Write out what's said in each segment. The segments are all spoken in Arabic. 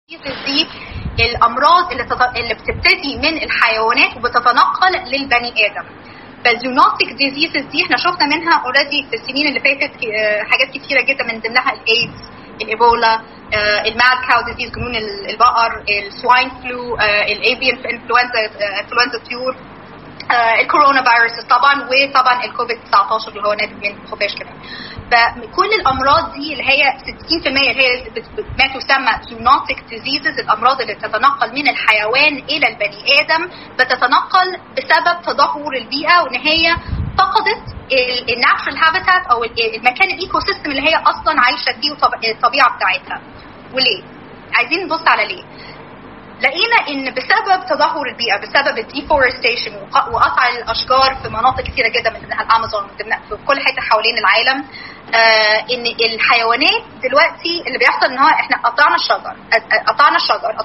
دي الامراض اللي بتبتدي من الحيوانات وبتتنقل للبني ادم. فالزونوتيك ديزيزز دي احنا شفنا منها اوريدي في السنين اللي فاتت حاجات كتيره جدا، من ضمنها الايدز، الايبولا، الماد كاو ديزيز جنون البقر، السواين فلو، الافيان انفلونزا الطيور، الكورونا فيروس طبعا، وطبعا الكوفيد 19 اللي هو ناتج من الخفاش كمان. فكل الامراض دي اللي هي 60% اللي هي ما تسمى زونوتيك ديزيزز، الامراض اللي بتتنقل من الحيوان الى البني ادم، بتتنقل بسبب تدهور البيئه، وان هي فقدت الناتشرال هابيتات او المكان الايكو سيستم اللي هي اصلا عايشه فيه الطبيعه بتاعتها. وليه؟ عايزين نبص على ليه. لقينا ان بسبب تدهور البيئه، بسبب الديفورستيشن وقطع الاشجار في مناطق كثيره جدا من ضمنها الامازون في كل حته حوالين العالم، ان الحيوانات دلوقتي اللي بيحصل ان هو احنا قطعنا الشجر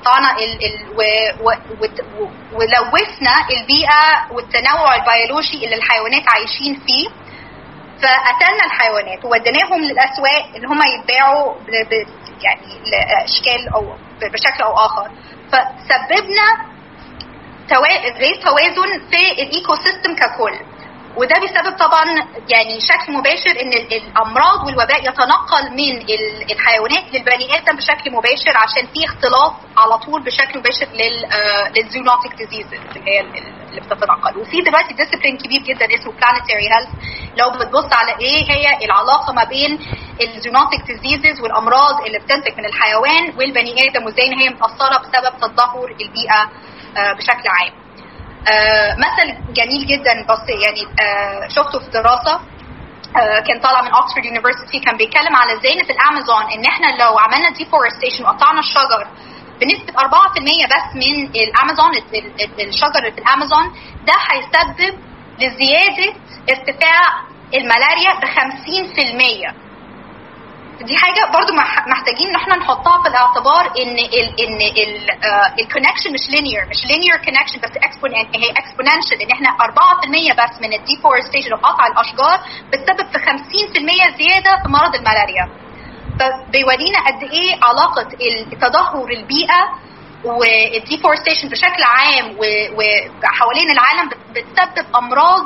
ولوثنا البيئه والتنوع البيولوجي اللي الحيوانات عايشين فيه. فقتلنا الحيوانات ووديناهم للاسواق اللي هم يتباعوا يعني لاشكال او بشكل او اخر، فسببنا غير توازن في الايكو سيستم ككل. وده بسبب طبعا يعني شكل مباشر ان الامراض والوباء يتنقل من الحيوانات للبني ادم بشكل مباشر، عشان في اختلاط على طول بشكل مباشر للزونوتيك ديزيزز اللي هي اللي بتتنقل. وفي دلوقتي ديسيبلين كبير جدا اسمه بلانيتاري هيلث، لو بتبص على ايه هي العلاقه ما بين الزونوتيك ديزيزز والامراض اللي بتنتج من الحيوان والبني ادم، وازاي ان هي متاثره بسبب تدهور البيئه بشكل عام. مثل جميل جدا بس يعني شفته في دراسه كان طالع من اوكسفورد يونيفرسيتي، كان بيتكلم على ازاي في الامازون ان احنا لو عملنا ديفورستيشن وقطعنا الشجر بنسبه 4% بس من الامازون، الشجر اللي في الامازون ده هيسبب لزياده ارتفاع الملاريا ب50%. دي حاجه برضو محتاجين ان احنا نحطها في الاعتبار، ان الكونكشن مش لينير كونكشن بس هي اكسبوننشال، ان احنا 4% بس من الديفورستيشن وقطع الاشجار بتسبب في 50% زياده في مرض الملاريا. فبيورينا قد ايه علاقه التدهور البيئه والديفورستيشن بشكل عام وحوالين العالم بتسبب امراض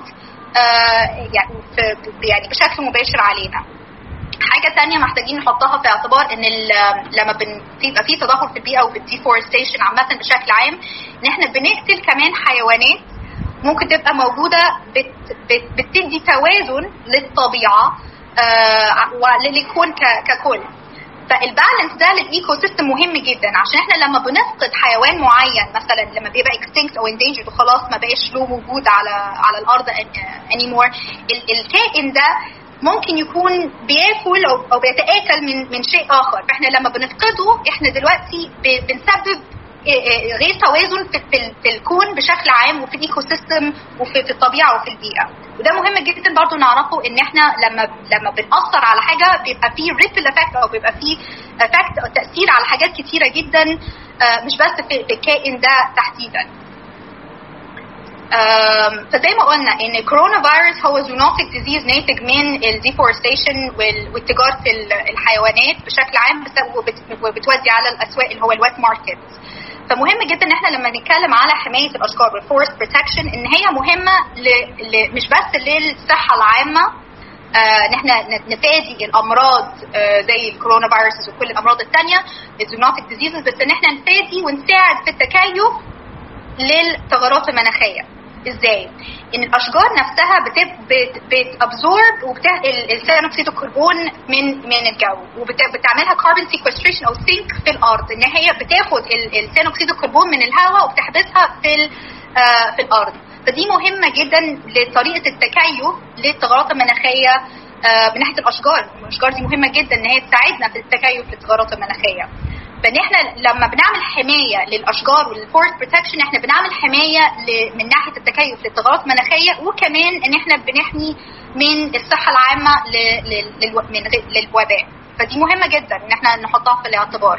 يعني بشكل مباشر علينا. حاجه تانية محتاجين نحطها في اعتبار ان لما بيبقى في تدهور في البيئه وبالديفورستيشن عامه بشكل عام، ان احنا بنقتل كمان حيوانات ممكن تبقى موجوده بتدي توازن للطبيعه وللكون ككل. فالبالانس ده للايكو سيستم مهم جدا، عشان احنا لما بنفقد حيوان معين، مثلا لما بيبقى اكستنكت او اندينجرد وخلاص ما بقاش له وجود على الارض انيمور، الكائن ده ممكن يكون بياكل او بيتاكل من شيء اخر. فاحنا لما بنفقده احنا دلوقتي بنسبب غير توازن في الكون بشكل عام وفي الايكو سيستم وفي الطبيعه وفي البيئه. وده مهم جدا برضو نعرفه، ان احنا لما بنأثر على حاجه بيبقى فيه ريبل افكت او بيبقى فيه افكت او تاثير على حاجات كتيره جدا، مش بس في الكائن ده تحديدا. فزي ما قلنا ان الكورونا فيروس هو زونوتيك ديزيز ناتج من الديفورستيشن وتجاره الحيوانات بشكل عام، وبتودي على الاسواق اللي هو الويت ماركت. فمهم جدا ان احنا لما نتكلم على حمايه الاشجار والفورست بروتكشن، ان هي مهمه مش بس للصحه العامه، ان احنا نفادي الامراض زي الكورونا فيروس وكل الامراض الثانيه الزونوتيك ديزيزز، بس ان احنا نفادي ونساعد في التكيف للتغيرات المناخيه. ازاي؟ ان الاشجار نفسها بتابزورب وبتنقل ثاني اكسيد الكربون من الجو، وبتعملها كاربون سيكوستريشن او سينك في الارض، ان هي بتاخد ثاني اكسيد الكربون من الهواء وبتحبسها في الارض. فدي مهمه جدا لطريقه التكيف للتغيرات المناخيه من ناحيه الاشجار دي مهمه جدا ان هي تساعدنا في التكيف للتغيرات المناخيه. فان احنا لما بنعمل حمايه للاشجار والفورست بروتكشن، احنا بنعمل حمايه من ناحيه التكيف للتغيرات المناخيه، وكمان ان احنا بنحمي من الصحه العامه للوباء. فدي مهمه جدا ان احنا نحطها في الاعتبار.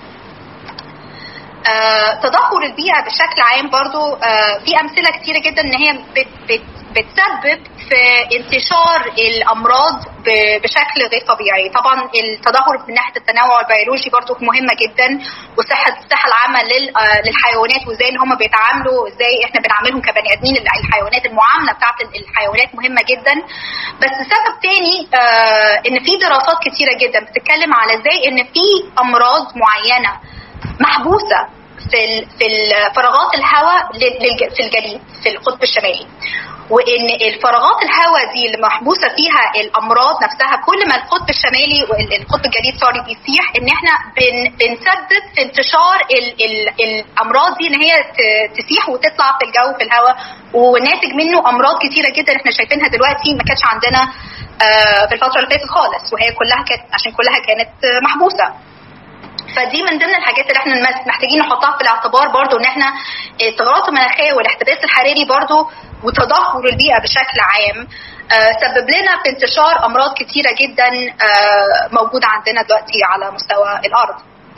تدهور البيئه بشكل عام برضو في امثله كتيره جدا ان هي بتسبب في انتشار الامراض بشكل غير طبيعي. طبعا التدهور من ناحيه التنوع البيولوجي برضو مهمه جدا، الصحه العامه للحيوانات وازاي ان هم بيتعاملوا، ازاي احنا بنعاملهم كبني ادمين. الحيوانات المعامله بتاعت الحيوانات مهمه جدا. بس سبب تاني ان في دراسات كتيره جدا بتتكلم على ازاي ان في امراض معينه محبوسه في فراغات الهواء في الجليد في القطب الشمالي، وان الفراغات الهواء دي اللي محبوسه فيها الامراض نفسها كل ما القطب الشمالي والقطب الجليد بيسيح، ان احنا بنسبب في انتشار الامراض دي، ان هي تسيح وتطلع في الجو في الهواء، وناتج منه امراض كتيره جدا احنا شايفينها دلوقتي ما كانتش عندنا في الفتره اللي فاتت خالص، وهي كلها كانت عشان كلها كانت محبوسه. فدي من ضمن الحاجات اللي احنا محتاجين نحطها في الاعتبار برضو، ان احنا التغيرات المناخيه والاحتباس الحراري برضو وتدهور البيئه بشكل عام سبب لنا في انتشار امراض كتيره جدا موجوده عندنا دلوقتي على مستوى الارض.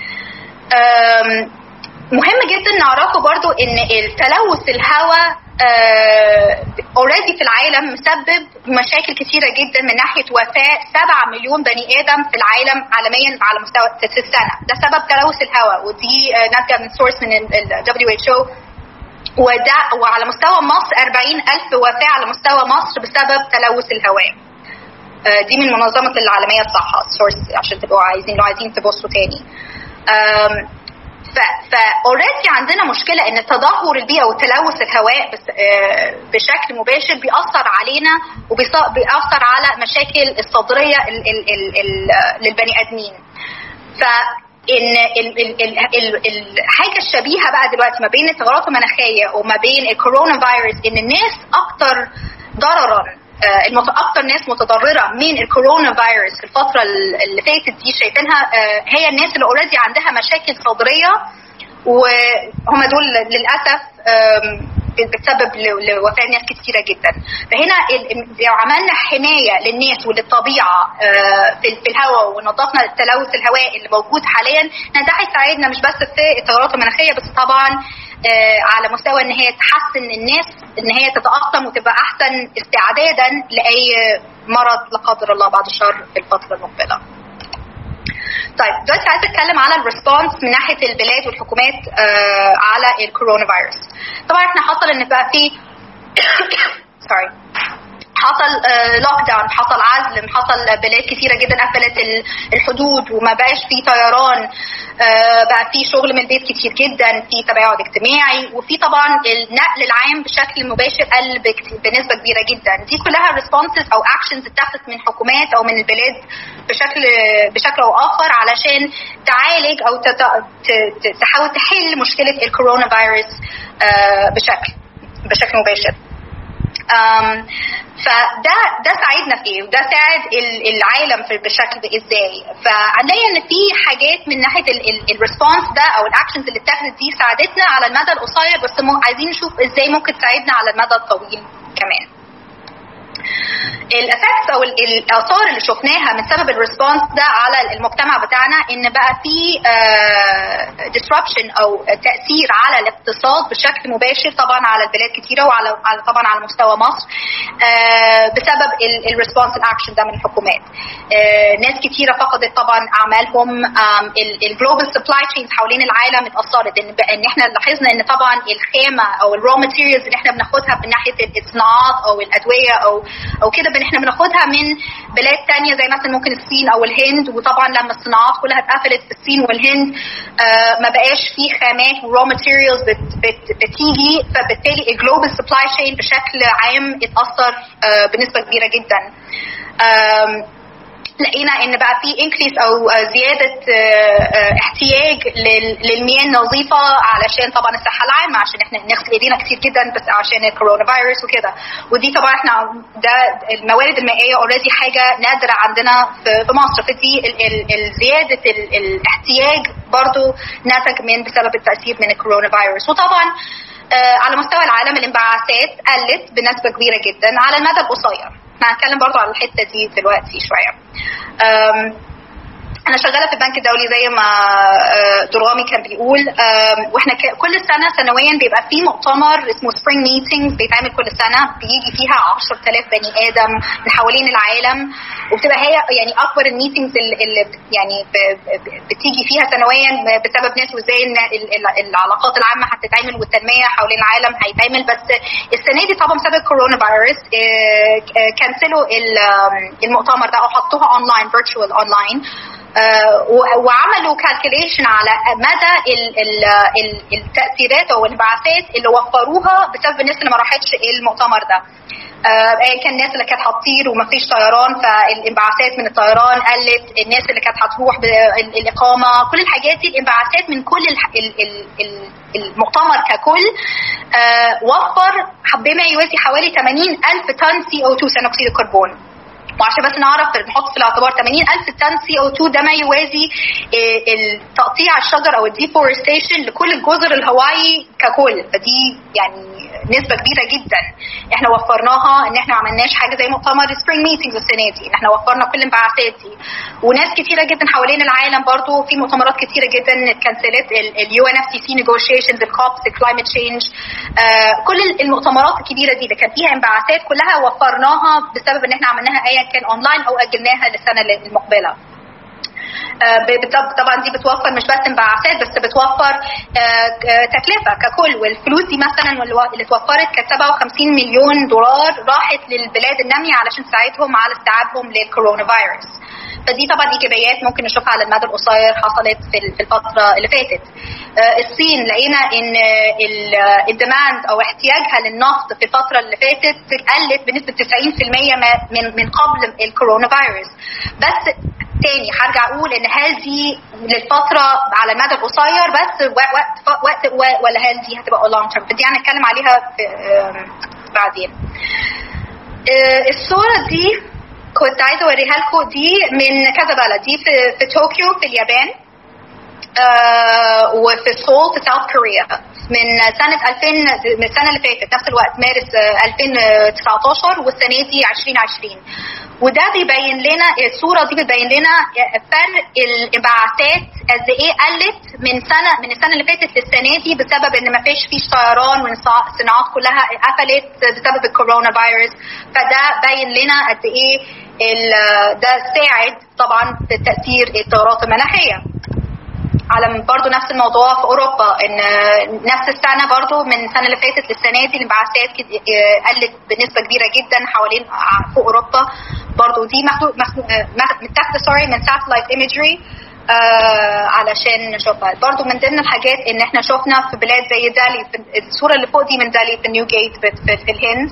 مهم جدا نعرفه برضو ان التلوث الهواء اوريدي في العالم مسبب مشاكل كثيره جدا من ناحيه وفاه 7 مليون بني ادم في العالم عالميا على مستوى السنه. ده سبب تلوث الهواء، ودي ناتجه من سورس من ال WHO. وعلى مستوى مصر 40,000 وفاه على مستوى مصر بسبب تلوث الهواء. دي من منظمه العالميه للصحه سورس، عشان تبقوا لو عايزين تبصوا تاني. فاوريدي عندنا مشكله ان تدهور البيئه وتلوث الهواء بشكل مباشر بيأثر علينا وبيأثر على مشاكل الصدريه للبني ادمين. فان الحاجه الشبيهه بقى دلوقتي ما بين التغيرات المناخيه وما بين الكورونا فيروس، ان الناس اكتر ضررا اكتر ناس متضرره من الكورونا فيروس في الفتره اللي فاتت دي شايفينها هي الناس اللي اوريدي عندها مشاكل صدريه، وهم دول للاسف بتسبب لوفاه ناس كتيره جدا. فهنا لو عملنا حمايه للناس وللطبيعه في الهواء ونظفنا التلوث الهواء اللي موجود حاليا، ده هيساعدنا مش بس في التغيرات المناخيه، بس طبعا على مستوى ان هي تحسن الناس ان هي تتأقلم وتبقى احسن استعدادا لاي مرض لا قدر الله بعد الشر في الفتره المقبله. طيب دلوقتي عايزه اتكلم على الريسبونس من ناحيه البلاد والحكومات على الكورونا فيروس. طبعا احنا حصل ان بقى في حصل لوك داون، حصل عزل، حصل بلاد كثيره جدا قفلت الحدود وما بقاش في طيران، بقى في شغل من البيت كتير جدا، في تباعد اجتماعي، وفي طبعا النقل العام بشكل مباشر قل بنسبه كبيره جدا. دي كلها ريسبونسز او اكشنز اتخذت من حكومات او من البلاد بشكل او اخر علشان تعالج او تحاول تحل مشكله الكورونا فيروس بشكل مباشر. فده ساعدنا فيه، وده ساعد العالم بشكل ازاي. فهنلاقي ان في حاجات من ناحيه الريسبونس ده او الاكشنز اللي اتخذت دي ساعدتنا على المدى القصير، بس عايزين نشوف ازاي ممكن تساعدنا على المدى الطويل كمان. الافكتس او الاثار اللي شفناها من سبب الريسبونس ده على المجتمع بتاعنا، ان بقى في disruption او تاثير على الاقتصاد بشكل مباشر طبعا على البلاد كتيره، وعلى طبعا على مستوى مصر بسبب الريسبونس الاكشن ده من الحكومات. ناس كتيره فقدت طبعا اعمالهم، الجلوبال سبلاي تشينز حوالين العالم اتاثرت، ان احنا لاحظنا ان طبعا الخامه او الرو ماتيريالز اللي احنا بناخدها من ناحيه الصناعات او الادويه او كده احنا بناخدها من بلاد تانية زي مثلا ممكن الصين او الهند، وطبعا لما الصناعات كلها اتقفلت في الصين والهند ما بقاش في خامات ورو ماتيريالز بتيجي، فبالتالي الجلوبال سبلاي تشين بشكل عام اتاثر بنسبه كبيره جدا. لقينا ان بقى في انكريس او زياده احتياج للمياه النظيفه علشان طبعا الصحه العامه، عشان احنا نغسل ايدينا كتير جدا بس عشان الكورونا فيروس وكده. ودي طبعا احنا ده الموارد المائيه اوريدي حاجه نادره عندنا في مصر، فدي زياده الاحتياج برضو ناتج بسبب التاثير من الكورونا فيروس. وطبعا على مستوى العالم الانبعاثات قلت بنسبه كبيره جدا على المدى القصير. هنتكلم برضو على الحته دي دلوقتي شويه. انا شغاله في البنك الدولي زي ما درغامي كان بيقول، واحنا كل سنه سنويا بيبقى في مؤتمر اسمه سبرينج ميتينجز بيتعمل كل سنه، بيجي فيها 10,000 بني ادم من حوالين العالم، وبتبقى هي يعني اكبر الميتينجز اللي يعني بتيجي فيها سنويا بسبب ناس، وازاي ان العلاقات العامه هتتعمل والتنميه حوالين العالم هيتعمل. بس السنه دي طبعا بسبب الكورونا فيروس كنسلوا المؤتمر ده او حطوها اونلاين، فيرتشوال اونلاين، وعملوا كالكوليشن على مدى التأثيرات او الانبعاثات اللي وفروها بسبب الناس اللي ما راحتش المؤتمر ده. كان الناس اللي كانت هتطير وما فيش طيران فالانبعاثات من الطيران قلت، الناس اللي كانت هتروح بالإقامة، كل الحاجات دي الانبعاثات من كل المؤتمر ككل وفر بما يوازي حوالي 80,000 طن CO2 ثاني أكسيد الكربون. وعشان بس نعرف نحط في الاعتبار 80,000 طن CO2 ده ما يوازي تقطيع الشجر او الديفورستيشن لكل الجزر الهوائي ككل، فدي يعني نسبة كبيرة جدا احنا وفرناها، ان احنا ما عملناش حاجة زي مؤتمر سبرينج ميتينجز السنة دي، ان احنا وفرنا كل الانبعاثات دي. وناس كتيرة جدا حوالين العالم برضو في مؤتمرات كتيرة جدا اتكنسلت، UNFCCC negotiations، الكوبس، الكلايمت تشينج، كل المؤتمرات الكبيرة دي اللي كان فيها انبعاثات كلها وفرناها بسبب ان احنا عملناها ايا كان اونلاين او اجلناها للسنة المقبلة. طبعا دي بتوفر مش بس انبعاثات، بس بتوفر تكلفة ككل. والفلوس دي مثلا اللي اتوفرت كانت 57 مليون دولار راحت للبلاد النامية علشان تساعدهم على استيعابهم للكورونا فيروس. فدي طبعا ايجابيات ممكن نشوفها على المدى القصير حصلت في الفترة اللي فاتت. الصين لقينا ان الديماند او احتياجها للنفط في الفترة اللي فاتت قلت بنسبة 90% من قبل الكورونا فيروس. بس تاني هرجع اقول ان هل دي للفترة على المدى القصير بس وقت ولا هل دي هتبقى long term؟ فدي هنتكلم عليها بعدين. الصورة دي كنت عايزة اوريها لكم، دي من كذا بلد، دي في طوكيو في اليابان، وفي سول في ساوث كوريا من سنة 2000، من السنة اللي فاتت نفس الوقت مارس 2019 والسنة دي 2020. وده بيبين لنا، الصورة دي بتبين لنا فرق الانبعاثات قد ايه قلت من السنة اللي فاتت للسنة دي بسبب ان ما فيش طيران والصناعات كلها قفلت بسبب الكورونا فيروس. فده باين لنا قد ايه ده ساعد طبعا في تأثير التغيرات المناخية. على برضو نفس الموضوع في أوروبا، إن نفس السنة برضو من السنة اللي فاتت للسنة دي الانبعاثات قلت بنسبة كبيرة جدا حوالين في أوروبا. برضو دي متاخدة من satellite imagery علشان نشوفها. برضو من ضمن الحاجات إن احنا شفنا في بلاد زي دالي، في الصورة اللي فوق دي من دالي في نيوجيت في الهند،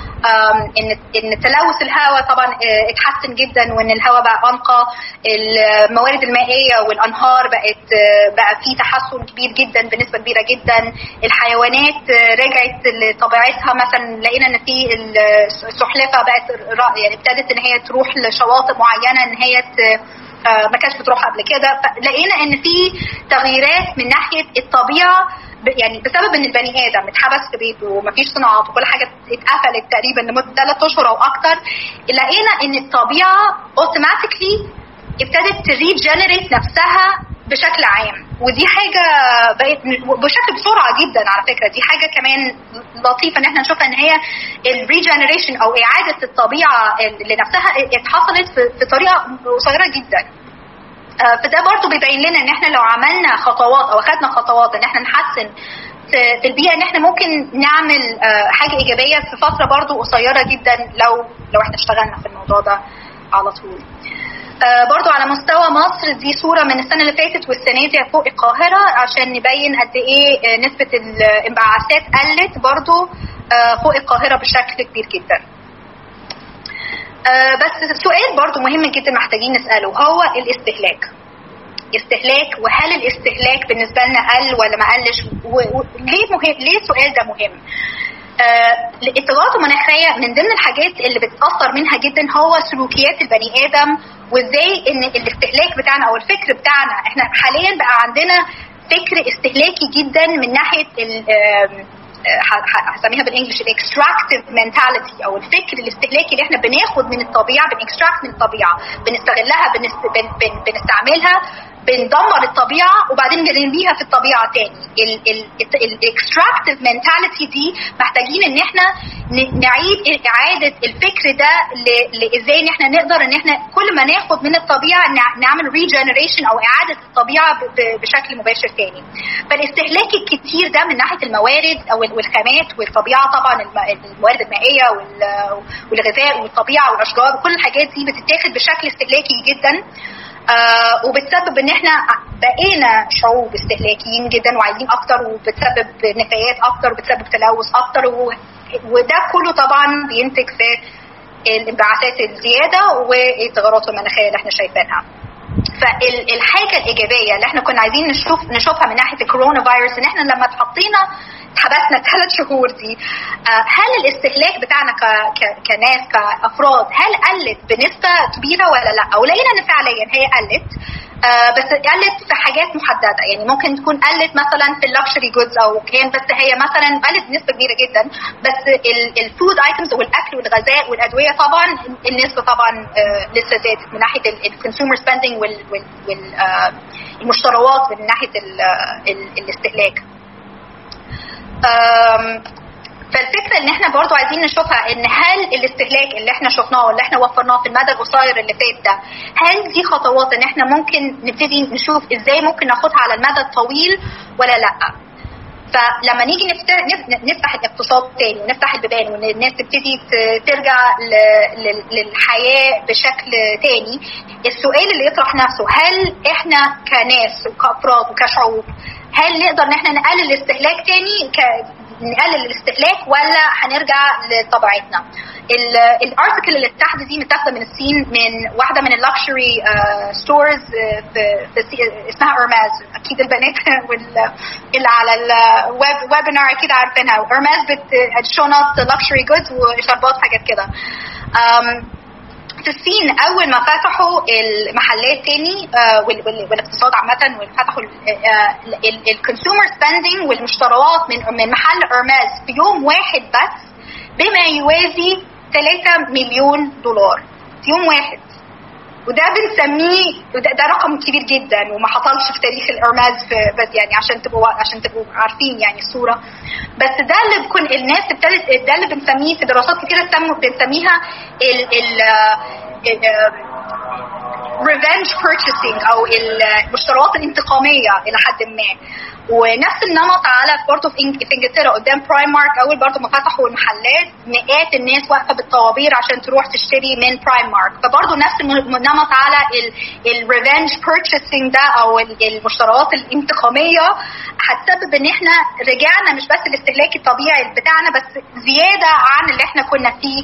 ان تلوث الهواء طبعا اتحسن جدا، وان الهواء بقى انقى، الموارد المائيه والانهار بقى في تحسن كبير جدا بنسبه كبيره جدا. الحيوانات رجعت لطبيعتها، مثلا لقينا ان في السلحفاه بقت يعني ابتدت ان هي تروح لشواطئ معينه ان هي ما كانتش بتروح قبل كده. فلقينا ان في تغييرات من ناحيه الطبيعه، يعني بسبب ان البني ادم اتحبس في بيته ومفيش صناعات وكل حاجه اتقفلت تقريبا لمده 3 اشهر او اكتر. لقينا ان الطبيعه اوتوماتيكلي ابتدت تريجنريت نفسها بشكل عام، ودي حاجه بقت بشكل بسرعه جدا. على فكره دي حاجه كمان لطيفه ان احنا نشوفها، ان هي الريجنريشن او اعاده الطبيعه لنفسها اتحصلت في طريقه قصيره جدا. فده برضو بيبين لنا ان احنا لو عملنا خطوات او اخدنا خطوات ان احنا نحسن في البيئة، ان احنا ممكن نعمل حاجة ايجابية في فترة برضو قصيرة جدا لو احنا اشتغلنا في الموضوع ده على طول. برضو على مستوى مصر، دي صورة من السنة اللي فاتت والسنة دي فوق القاهرة عشان نبين قد ايه نسبة الانبعاثات قلت برضو فوق القاهرة بشكل كبير جدا. بس سؤال برضو مهم جدا محتاجين نسأله، هو الاستهلاك، وهل الاستهلاك بالنسبة لنا قل ولا ما قلش؟ ليه مهم؟ ليه السؤال ده مهم؟ التغيرات المناخية من ضمن الحاجات اللي بتأثر منها جدا هو سلوكيات البني آدم، وازاي ان الاستهلاك بتاعنا او الفكر بتاعنا، احنا حاليا بقى عندنا فكر استهلاكي جدا من ناحية هسميها بالانجلش الاكستراكتيف منتاليتي او الفكر الاستهلاكي اللي احنا بناخد من الطبيعه، بنكستراكت من الطبيعه، بنستغلها، بنستعملها، بندمر الطبيعه وبعدين بنرميها في الطبيعه تاني. الاكستراكتيف منتاليتي دي محتاجين ان احنا نعيد اعاده الفكر ده ازاي ان احنا نقدر ان احنا كل ما ناخد من الطبيعه نعمل ريجنريشن او اعاده الطبيعه بشكل مباشر تاني. فالاستهلاك الكتير ده من ناحيه الموارد او والخامات والطبيعه، طبعا الموارد المائيه والغذاء والطبيعه والاشجار وكل الحاجات دي بتتاخد بشكل استهلاكي جدا، وبتسبب ان احنا بقينا شعوب استهلاكيين جدا وعايزين اكتر، وبتسبب نفايات اكتر وبتسبب تلوث اكتر، وده كله طبعا بينتج في الانبعاثات الزياده والتغيرات المناخيه اللي احنا شايفينها. فالحاجه الايجابيه اللي احنا كنا عايزين نشوفها من ناحيه الكورونا فيروس ان احنا لما اتحبسنا 3 شهور دي، هل الاستهلاك بتاعنا كناس كافراد هل قلت بنسبه كبيره ولا لا؟ او لقينا ان فعليا هي قلت، بس قلت في حاجات محدده. يعني ممكن تكون قلت مثلا في اللكشري جودز او كان، بس هي مثلا قلت بنسبه كبيره جدا. بس الفود ايتمز والاكل والغذاء والادويه طبعا النسبه طبعا لسه زادت من ناحيه الكونسيومر سبيندنج والمشتريات من ناحيه الاستهلاك. فالفكره ان احنا برضو عايزين نشوفها ان هل الاستهلاك اللي احنا شفناه واللي احنا وفرناه في المدى القصير اللي فات ده، هل دي خطوات ان احنا ممكن نبتدي نشوف ازاي ممكن ناخدها على المدى الطويل ولا لا؟ فلما نيجي نفتح الاقتصاد تاني ونفتح البيبان والناس تبتدي ترجع للحياه بشكل تاني، السؤال اللي يطرح نفسه هل احنا كناس وكافراد وكشعوب هل نقدر ان احنا نقلل الاستهلاك تاني، نقلل الاستهلاك، ولا هنرجع لطبيعتنا؟ الارتكل اللي تحت دي متاخده من الصين، من واحده من اللكشري ستورز اسمها ارماز. اكيد البنات اللي على الويبينار اكيد عارفينها. ارماز شنط لكشري جودز وشربات حاجات كده. في الصين اول ما فتحوا المحلات تاني والاقتصاد عامه، وفتحوا الكونسيومر سبيندنج والمشتريات من محل ارماز في يوم واحد بس بما يوازي 3 مليون دولار في يوم واحد. وده بنسميه ده رقم كبير جدا وما حصلش في تاريخ الارماز، بس يعني عشان تبقوا عارفين يعني الصوره. بس ده اللي بكون الناس ابتدت، ده اللي بنسميه في دراسات كتيره بنسميها revenge purchasing او المشتريات الانتقاميه الى حد ما. ونفس النمط على برضه في انجلترا قدام برايم مارك، اول برضه ما فتحوا المحلات مئات الناس واقفه بالطوابير عشان تروح تشتري من برايم مارك. فبرضه نفس النمط على الريفنج بيرتشيسنج ده او المشتريات الانتقاميه هتسبب ان احنا رجعنا مش بس الاستهلاك الطبيعي بتاعنا، بس زياده عن اللي احنا كنا فيه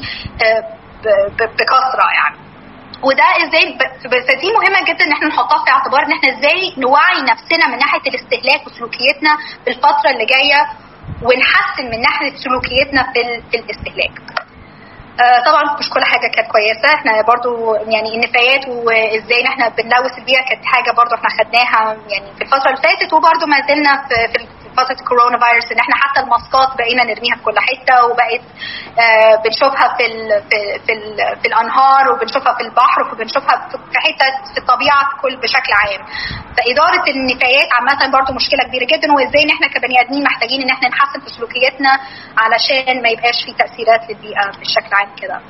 بكثره يعني. وده ازاي فدي مهمه جدا ان احنا نحطها في اعتبار ان احنا ازاي نوعي نفسنا من ناحيه الاستهلاك وسلوكياتنا في الفتره اللي جايه، ونحسن من ناحيه سلوكياتنا في الاستهلاك. طبعا مش كل حاجه كانت كويسه، احنا برضو يعني النفايات وازاي احنا بنلوث البيئه كانت حاجه برضو احنا خدناها يعني في الفتره اللي فاتت، وبرضو ما زلنا في فتره الكورونا فيروس ان احنا حتى الماسكات بقينا نرميها في كل حته، وبقت بنشوفها في الانهار، وبنشوفها في البحر، وبنشوفها في حته في الطبيعه بشكل عام. فاداره النفايات عامه برضو مشكله كبيره جدا، وازاي ان احنا كبني ادمين محتاجين ان احنا نحسن في سلوكياتنا علشان ما يبقاش في تاثيرات للبيئه بشكل عام كده.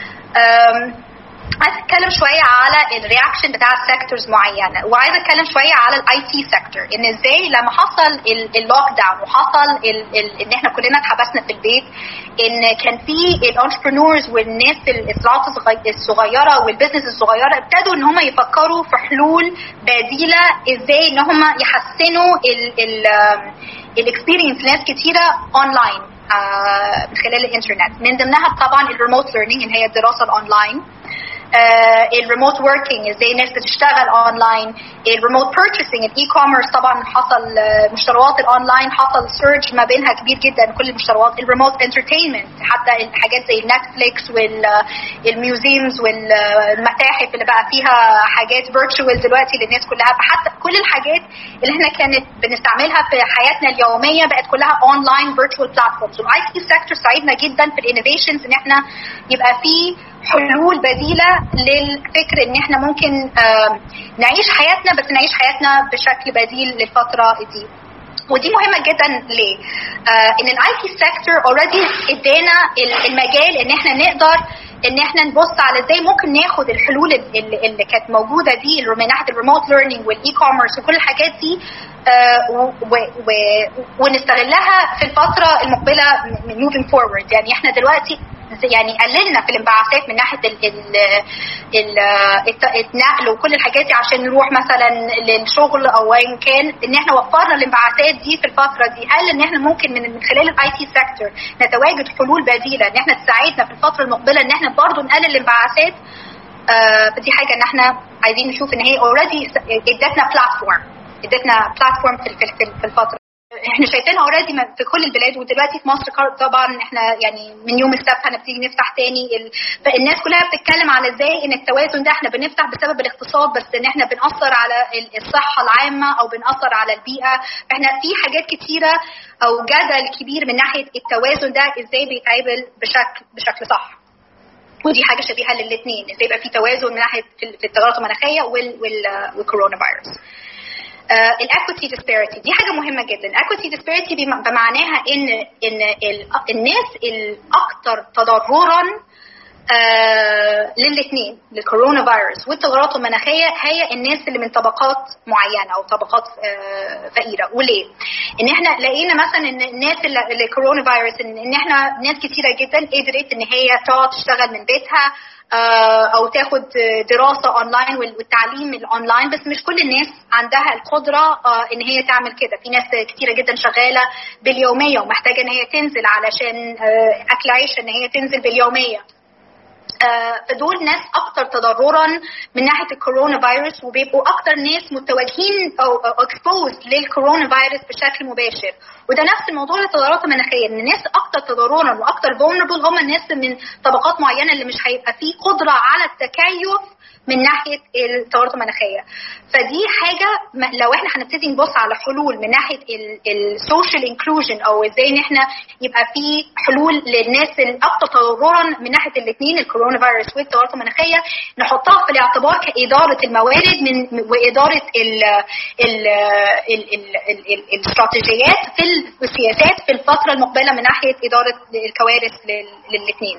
عايز اتكلم شويه على الرياكشن بتاع سيكتورز معينه، وعايز اتكلم شويه على الاي تي سيكتور، ان ازاي لما حصل اللوك داون وحصل ان احنا كلنا اتحبسنا في البيت، ان كان في الانتربرنورز والناس الصناعات الصغيره والبيزنس الصغيره ابتدوا ان هم يفكروا في حلول بديله ازاي ان هم يحسنوا الاكسبيرينس ناس كتيره اونلاين من خلال الانترنت. من ضمنها طبعا الريموت ليرنينج اللي هي الدراسه الاونلاين. الريموت وركينج، ازاي الناس بتشتغل اونلاين، الريموت بيرتشيسنج، الاي كوميرس طبعا حصل مشتريات الاونلاين حصل سيرج ما بينها كبير جدا، كل المشتريات، الريموت انترتينمنت، حتى الحاجات زي نتفليكس والميوزيمز والمتاحف اللي بقى فيها حاجات فيرتشوال دلوقتي للناس كلها، فحتى كل الحاجات اللي احنا كانت بنستعملها في حياتنا اليوميه بقت كلها اونلاين فيرتشوال بلاتفورمز. والاي تي سيكتور ساعدنا جدا في الانوفيشنز ان احنا يبقى في حلول بديله للفكر ان احنا ممكن نعيش حياتنا، بس نعيش حياتنا بشكل بديل للفتره دي. ودي مهمه جدا ليه؟ ان الاي تي سيكتور اوريدي ادانا المجال ان احنا نقدر ان احنا نبص على ازاي ممكن ناخد الحلول اللي كانت موجوده دي من ناحيه الريموت ليرنينج والاي كوميرس وكل الحاجات دي ونستغلها في الفتره المقبله من موفينج فورورد. يعني احنا دلوقتي يعني قللنا في الانبعاثات من ناحيه النقل وكل الحاجات دي عشان نروح مثلا للشغل او ايا كان، ان احنا وفرنا الانبعاثات دي في الفتره دي. هل ان احنا ممكن من خلال الاي تي سيكتور نتواجد حلول بديله ان احنا تساعدنا في الفتره المقبله ان احنا برضو نقلل الانبعاثات؟ فدي حاجه ان احنا عايزين نشوف ان هي اوريدي ادتنا بلاتفورم في الفتره. احنا شايفينها اوريدي في كل البلاد، ودلوقتي في مصر طبعا احنا يعني من يوم السبت هنبتدي نفتح تاني. فالناس كلها بتتكلم على ازاي ان التوازن ده احنا بنفتح بسبب الاقتصاد، بس ان احنا بنأثر على الصحه العامه او بنأثر على البيئه. احنا في حاجات كتيره او جدل كبير من ناحيه التوازن ده ازاي بيتعامل بشكل صح. ودي حاجه شبيهه للاثنين، ازاي يبقى في توازن من ناحيه في التغيرات المناخيه والكورونا فيروس. الاكويتي ديسباريتي دي حاجه مهمه جدا. الاكويتي ديسباريتي بمعناها ان الناس الاكثر تضررا للاثنين، للكورونا فيروس والتغيرات المناخيه، هي الناس اللي من طبقات معينه او طبقات فقيره. وليه؟ ان احنا لقينا مثلا ان الناس اللي كورونا فيروس ان احنا ناس كثيره جدا قدرت ان هي تقعد تشتغل من بيتها او تاخد دراسه اونلاين والتعليم الاونلاين، بس مش كل الناس عندها القدره ان هي تعمل كده. في ناس كتيره جدا شغاله باليوميه ومحتاجه ان هي تنزل علشان اكل عيش، ان هي تنزل باليوميه. فدول ناس اكتر تضررا من ناحيه الكورونا فيروس، وبيبقوا اكتر ناس متواجهين او اكسبوز للكورونا فيروس بشكل مباشر. وده نفس الموضوع للتغيرات المناخيه، ان الناس اكتر تضررا واكتر فولنربل هم الناس من طبقات معينه اللي مش هيبقى فيه قدره على التكيف من ناحيه التغيرات المناخيه. فدي حاجه لو احنا هنبتدي نبص على حلول من ناحيه السوشيال انكلوجن، او ازاي ان احنا يبقى في حلول للناس الاكثر تضررا من ناحيه الاثنين، الكورونا فيروس والتغيرات المناخيه، نحطها في الاعتبار كاداره الموارد واداره الاستراتيجيات في السياسات في الفتره المقبله من ناحيه اداره الكوارث للاثنين.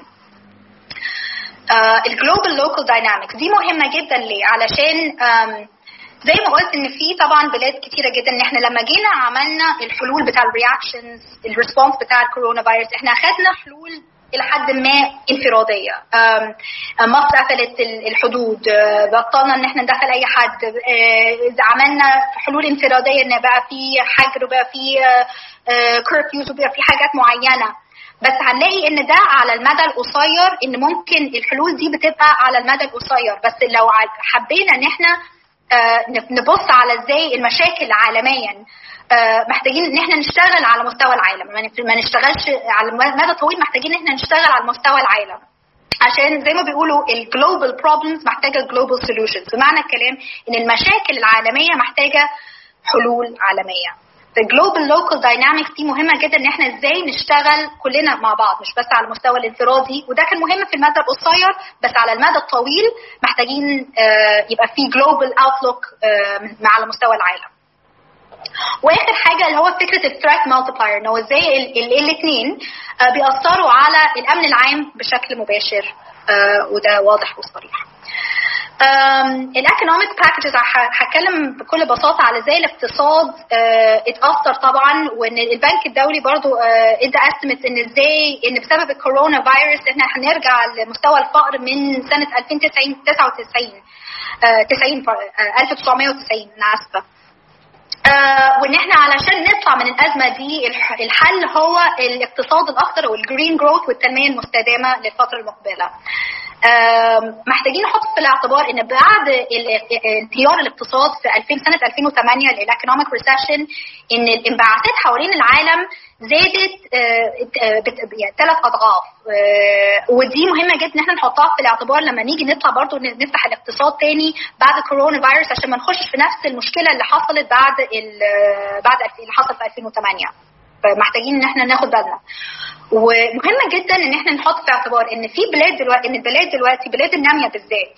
الجلوبال لوكال داينامكس دي مهمه جدا. ليه؟ علشان زي ما قلت ان في طبعا بلاد كتيره جدا، ان احنا لما جينا عملنا الحلول بتاع الرياكشنز الريسبونس بتاع الكورونا فيروس، احنا اخذنا حلول الى حد ما انفراديه. مصر قفلت الحدود، بطلنا ان احنا ندخل اي حد، عملنا حلول انفراديه ان بقى في حجر وبقى في كيرفيوز وبقى في حاجات معينه. بس هنلاقي ان ده على المدى القصير، ان ممكن الحلول دي بتبقى على المدى القصير، بس لو حبينا ان احنا نبص على ازاي المشاكل عالميا، محتاجين ان احنا نشتغل على مستوى العالم، ما نشتغلش على المدى الطويل، محتاجين ان احنا نشتغل على مستوى العالم، عشان زي ما بيقولوا الجلوبال بروبلمز محتاجه جلوبال سوليوشنز. بمعنى الكلام ان المشاكل العالميه محتاجه حلول عالميه. الجلوبال لوكال داينامكس دي مهمه جدا، ان احنا ازاي نشتغل كلنا مع بعض، مش بس على المستوى الانفرادي، وده كان مهم في المدى القصير، بس على المدى الطويل محتاجين يبقى في جلوبال اوتلوك على مستوى العالم. واخر حاجه اللي هو فكره الثريت مالتيبلاير، انه ازاي الاثنين بيأثروا على الامن العام بشكل مباشر، وده واضح وصريح. الايكونوميك باكجز هتكلم بكل بساطه على ازاي الاقتصاد اتاثر طبعا، وان البنك الدولي برضو ادى استيميت ان ازاي ان بسبب الكورونا فيروس احنا هنرجع لمستوى الفقر من سنه 1990 انا اسفه. وان احنا علشان نطلع من الازمه دي الحل هو الاقتصاد الاخضر والجرين جروث والتنميه المستدامه للفتره المقبله. محتاجين نحط في الاعتبار ان بعد انهيار الاقتصاد في سنه 2008 الايكونوميك ريسيشن ان الانبعاثات حوالين العالم زادت يعني 3 أضعاف. ودي مهمه جدا ان احنا نحطها في الاعتبار لما نيجي نطلع برضو نفتح الاقتصاد تاني بعد كورونا فيروس، عشان ما نخشش في نفس المشكله اللي حصلت بعد اللي حصل في 2008. فمحتاجين ان احنا ناخد بالنا. ومهمه جدا ان احنا نحط في اعتبار ان في بلاد دلوقتي، ان البلاد دلوقتي بلاد الناميه بالذات،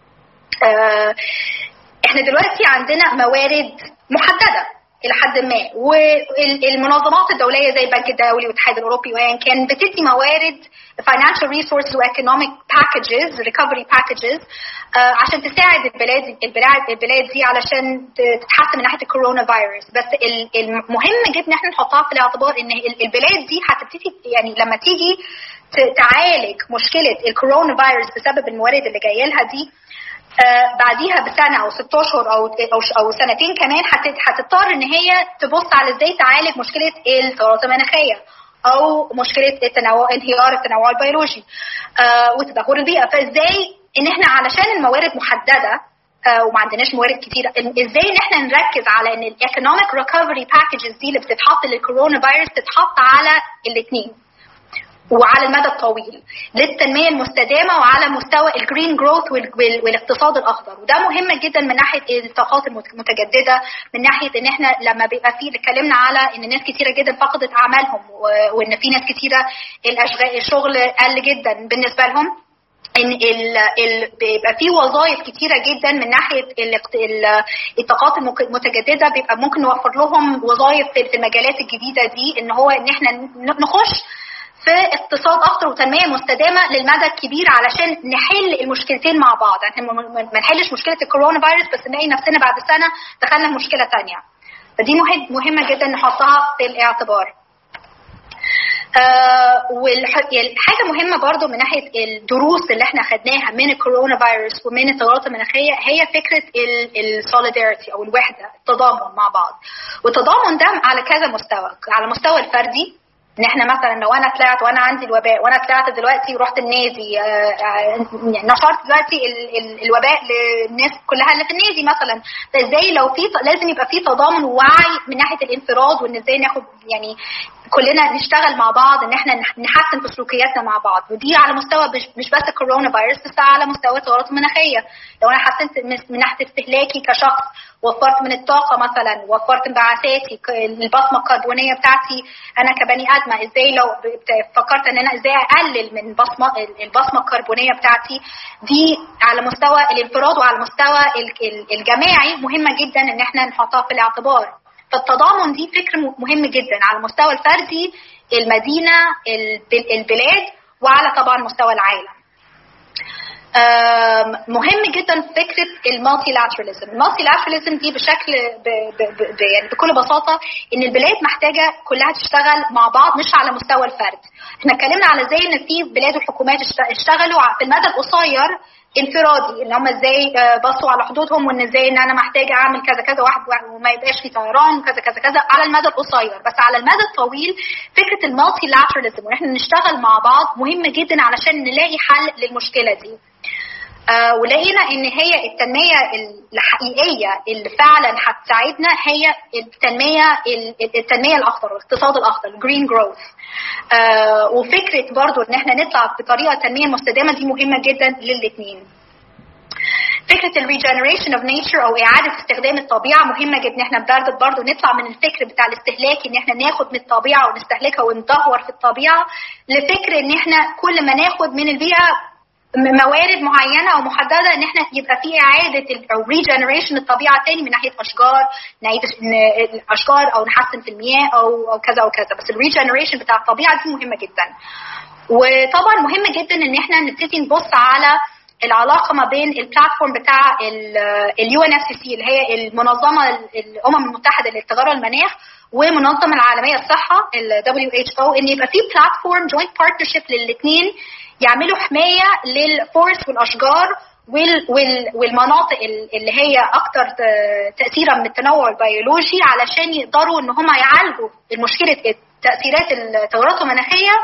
احنا دلوقتي عندنا موارد محدده الى حد ما، والمنظمات الدوليه زي البنك الدولي والاتحاد الاوروبي وان كان بتدي موارد financial resources وايكونوميك packages recovery packages عشان تساعد البلاد دي علشان تتحسن من ناحيه الكورونا فيروس. بس المهم جدا احنا نحطها في الاعتبار ان البلاد دي هتبتدي يعني لما تيجي تعالج مشكله الكورونا فيروس بسبب الموارد اللي جايه لها دي بعديها بسنه او 6 اشهر او سنتين كمان هتضطر ان هي تبص على ازاي تعالج مشكله التغيرات المناخيه او مشكله انهيار التنوع البيولوجي وتدهور البيئه. فازاي ان احنا علشان الموارد محدده وما عندناش موارد كتيره، ازاي ان احنا نركز على ان الايكونوميك ريكفري باكجز دي اللي بتتحط للكورونا فيروس تتحط على الاثنين وعلى المدى الطويل للتنميه المستدامه وعلى مستوى الجرين جروث والاقتصاد الاخضر. وده مهم جدا من ناحيه الطاقات المتجدده، من ناحيه ان احنا لما بيبقى في اتكلمنا على ان ناس كتيره جدا فقدت اعمالهم وان في ناس كتيره الشغل قل جدا بالنسبه لهم، ان بيبقى في وظائف كتيره جدا من ناحيه الطاقات المتجدده بيبقى ممكن نوفر لهم وظائف في المجالات الجديده دي، ان هو ان احنا نخش في اقتصاد اخضر وتنميه مستدامه للمدى الكبير علشان نحل المشكلتين مع بعض. يعني ما نحلش مشكله الكورونا فيروس بس نلاقي نفسنا بعد سنه دخلنا في مشكله ثانيه. فدي مهمه جدا نحطها في الاعتبار. والحاجه مهمه برضو من ناحيه الدروس اللي احنا خدناها من الكورونا فيروس ومن التغيرات المناخيه هي فكره السوليداريتي او الوحده، التضامن مع بعض. والتضامن ده على كذا مستوى، على مستوى الفردي، ان احنا مثلا لو انا طلعت وانا عندي الوباء وانا طلعت دلوقتي ورحت النادي نشرت دلوقتي الوباء للناس كلها اللي في النادي مثلا، فازاي لو في لازم يبقى في تضامن ووعي من ناحيه الانفراد، وان ازاي ناخد يعني كلنا نشتغل مع بعض ان احنا نحسن في سلوكياتنا مع بعض. ودي على مستوى مش بس الكورونا فيروس بس على مستوى التغيرات المناخيه. لو انا حسنت من ناحيه استهلاكي كشخص، وفرت من الطاقه مثلا، وفرت انبعاثاتي، البصمه الكربونيه بتاعتي انا كبني ادمه، ازاي لو فكرت ان انا ازاي اقلل من البصمه الكربونيه بتاعتي دي على مستوى الانفراد وعلى المستوى الجماعي، مهمه جدا ان احنا نحطها في الاعتبار. فالتضامن دي فكر مهم جدا على المستوى الفردي، المدينه، البلاد، وعلى طبعا مستوى العالم. مهم جدا فكره المالتيلاتراليزم. المالتيلاتراليزم دي بشكل يعني بكل بساطه ان البلاد محتاجه كلها تشتغل مع بعض مش على مستوى الفرد. احنا اتكلمنا على ازاي ان في بلاد وحكومات اشتغلوا في المدى القصير انفرادي، ان هم ازاي بصوا على حدودهم، وان ازاي ان انا محتاجه اعمل كذا كذا واحد وما يبقاش في طيران وكذا كذا كذا على المدى القصير. بس على المدى الطويل فكره المالتيلاتراليزم وان احنا نشتغل مع بعض مهمه جدا علشان نلاقي حل للمشكله دي. ولقينا ان هي التنميه الحقيقيه اللي فعلا هتساعدنا هي التنميه الاخضر، الاقتصاد الاخضر، الجرين جروث. وفكره برضو ان احنا نطلع بطريقه تنميه مستدامه دي مهمه جدا للاثنين. فكره الريجنريشن اوف نيتشر او اعاده استخدام الطبيعه مهمه جدا. احنا برضو نطلع من الفكر بتاع الاستهلاك ان احنا ناخد من الطبيعه ونستهلكها وندهور في الطبيعه، لفكر ان احنا كل ما ناخد من البيئه موارد معينه او محدده ان احنا يبقى في اعاده او ريجنريشن الطبيعه تاني من ناحيه اشجار، نعيد الاشجار او نحسن في المياه او كذا وكذا. بس الريجنريشن بتاع الطبيعه دي مهمه جدا. وطبعا مهم جدا ان احنا نبتدي نبص على العلاقه ما بين البلاتفورم بتاع UNFCCC اللي هي المنظمه الامم المتحده لتغير المناخ ومنظمه العالميه الصحه WHO، ان يبقى في بلاتفورم جوينت بارتنرشيب للاثنين يعملوا حمايه للفورست والاشجار والمناطق اللي هي اكتر تاثيرا من التنوع البيولوجي، علشان يقدروا ان هم يعالجوا مشكله تاثيرات التغيرات المناخيه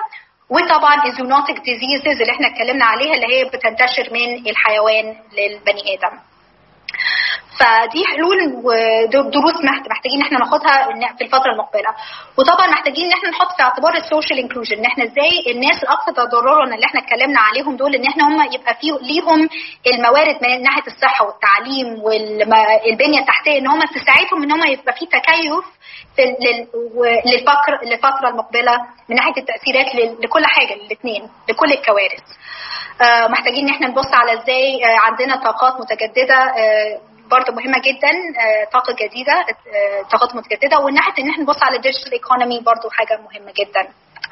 وطبعا الزونوتيك ديزيزز اللي احنا اتكلمنا عليها اللي هي بتنتشر من الحيوان للبني ادم. فدي حلول ودروس محتاجين احنا ناخدها في الفتره المقبله. وطبعا محتاجين ان احنا نحط في اعتبار السوشيال انكلوجن، ان احنا ازاي الناس الاكثر تضررا اللي احنا اتكلمنا عليهم دول ان احنا هم يبقى فيه ليهم الموارد من ناحيه الصحه والتعليم والبنيه التحتيه، ان هم تساعدهم ان هم يبقى فيه تكيف للفتره المقبله من ناحيه التاثيرات لكل حاجه، للاثنين، لكل الكوارث. محتاجين ان احنا نبص على ازاي عندنا طاقات متجدده، برضه مهمه جدا، طاقه جديده، طاقات متجدده. ومن ناحيه ان احنا نبص على الديجيتال ايكونومي برضه حاجه مهمه جدا.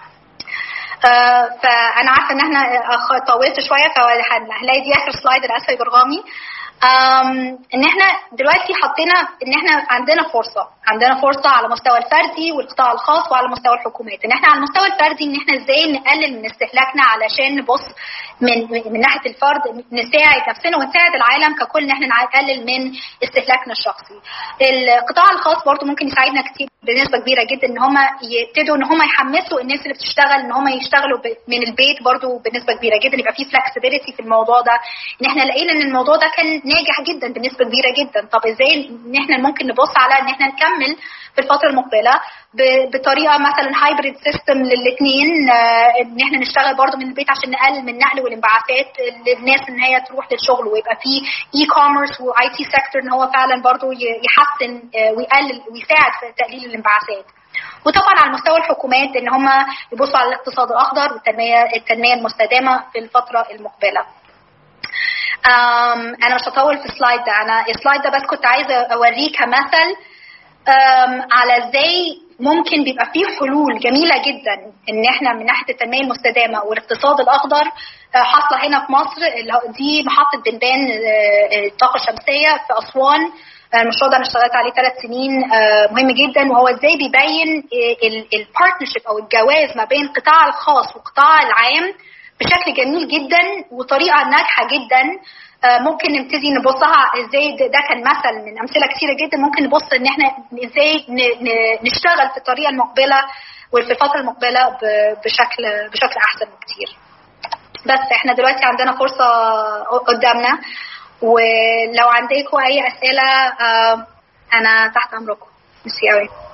فانا عارفه ان احنا طولت شويه، فهنلاقي دي اخر سلايد لاسفه يا برغامي. ان احنا دلوقتي حطينا ان احنا عندنا فرصه على مستوى الفردي والقطاع الخاص وعلى مستوى الحكومات. ان احنا على المستوى الفردي ان احنا ازاي نقلل من استهلاكنا علشان نبص من ناحيه الفرد، نساعد نفسنا ونساعد العالم ككل ان احنا نقلل من استهلاكنا الشخصي. القطاع الخاص برضو ممكن يساعدنا كتير بنسبه كبيره جدا، ان هم يبتدوا ان هم يحمسوا الناس اللي بتشتغل ان هم يشتغلوا من البيت برضو بنسبه كبيره جدا، يبقى في فلكسبيليتي في الموضوع ده. ان احنا لقينا ان الموضوع ده كان ناجح جدا بنسبه كبيره جدا. طب ازاي ان احنا ممكن نبص على ان احنا نكمل في الفتره المقبله بطريقه مثلا هايبريد سيستم للاثنين، ان احنا نشتغل برضو من البيت عشان نقلل من النقل والانبعاثات للناس ان هي تروح للشغل، ويبقى في اي كوميرس واي تي سيكتور ان هو فعلا برضو يحسن ويقلل ويساعد في تقليل الانبعاثات. وطبعا على مستوى الحكومات ان هم يبصوا على الاقتصاد الاخضر والتنميه المستدامه في الفتره المقبله. انا مش هطول في السلايد ده، انا السلايد ده بس كنت عايزه اوريه كمثل على ازاي ممكن بيبقى فيه حلول جميله جدا ان احنا من ناحيه التنميه المستدامه والاقتصاد الاخضر حاصله هنا في مصر. دي محطه بنبان الطاقه الشمسيه في اسوان. المشروع ده انا اشتغلت عليه 3 سنين، مهم جدا، وهو ازاي بيبين البارتنرشيب او الجواز ما بين القطاع الخاص والقطاع العام بشكل جميل جدا وطريقه ناجحه جدا. ممكن نبتدي نبصها ازاي. ده كان مثل من امثله كثيره جدا. ممكن نبص ان احنا ازاي نشتغل في الطريقه المقبله وفي الفتره المقبله بشكل احسن بكتير. بس احنا دلوقتي عندنا فرصه قدامنا، ولو عندكم اي اسئله انا تحت امركم. ميرسي قوي.